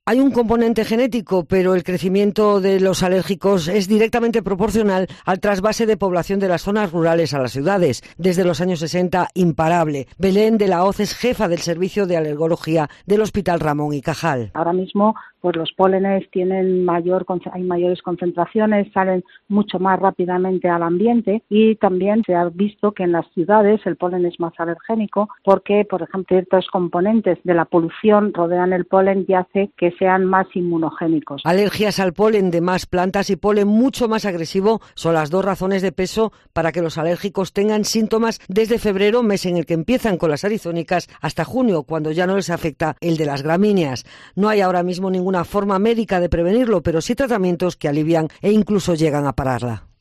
Hay un componente genético, pero el crecimiento de los alérgicos es directamente proporcional al trasvase de población de las zonas rurales a las ciudades. Desde los años 60, imparable. Belén de la Hoz es jefa del servicio de alergología del Hospital Ramón y Cajal. Ahora mismo, pues los pólenes hay mayores concentraciones, salen mucho más rápidamente al ambiente y también se ha visto que en las ciudades el polen es más alergénico porque, por ejemplo, ciertos componentes de la polución rodean el polen y hace que sean más inmunogénicos. Alergias al polen de más plantas y polen mucho más agresivo son las dos razones de peso para que los alérgicos tengan síntomas desde febrero, mes en el que empiezan con las arizónicas, hasta junio, cuando ya no les afecta el de las gramíneas. No hay ahora mismo ninguna forma médica de prevenirlo, pero sí tratamientos que alivian e incluso llegan a pararla.